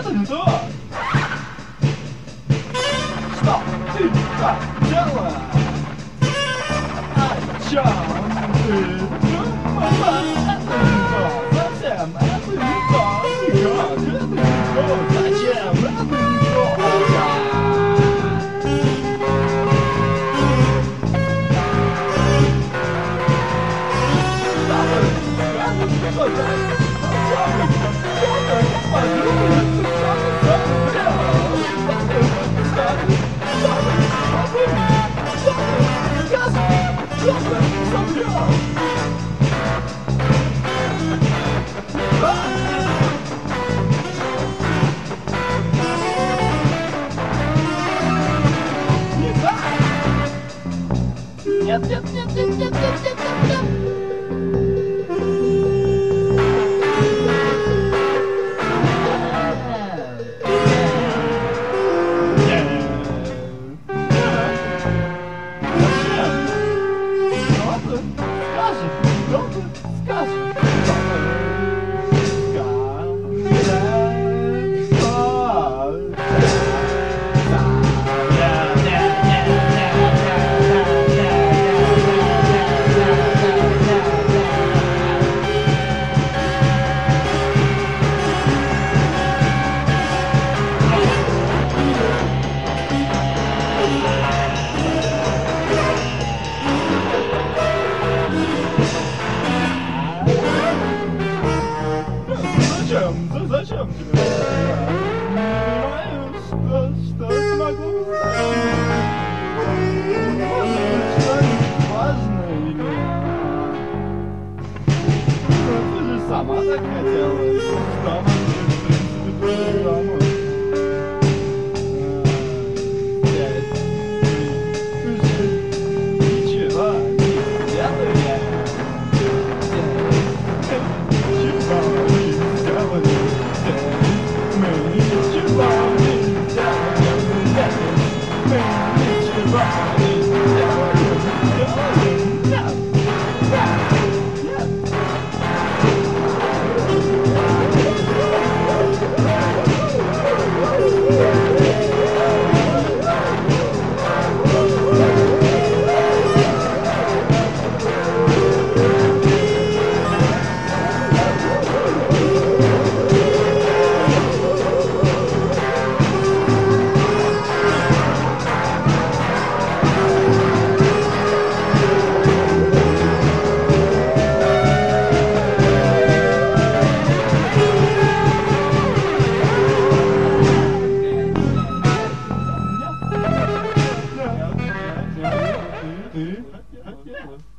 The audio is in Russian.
это не то. Что ты так делаешь? О чем ты думаешь? Это не то, зачем это не то? Как это не то, зачем это не то? Нет, нет, нет, нет, нет, нет, нет, нет. Зачем тебе? Понимаю, что ты могу сказать? Может, что-нибудь важное или... Ну, ты же сама так хотела. Дома, в принципе, тоже дома. Ничего не делай. Ты?